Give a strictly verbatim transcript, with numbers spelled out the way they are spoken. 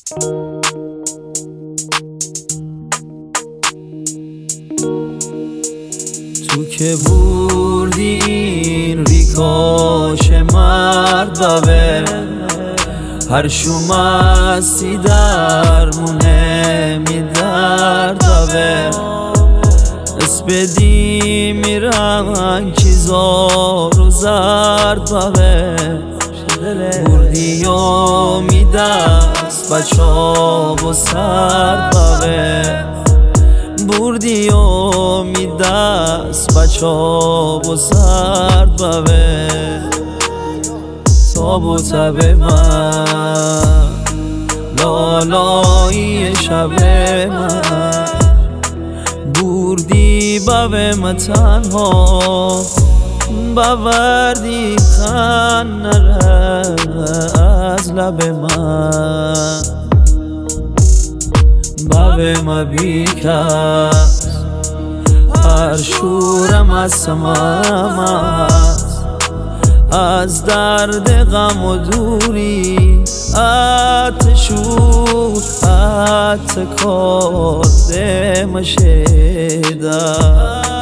تو که بردی این ریکاش مرد ببه هر شومستی درمونه می درد ببه اس بدی میرن چیزا رو زرد ببه بردی و می دست بچا و سرد ببه بردی و می دست بچا و سرد ببه تاب و تب من لالایی شب من بردی ببه من تنها بوردی خن نره از لب من ببه من بیکس هر شورم از سمم از درد غم و دوری اتشور اتکار دمشیدم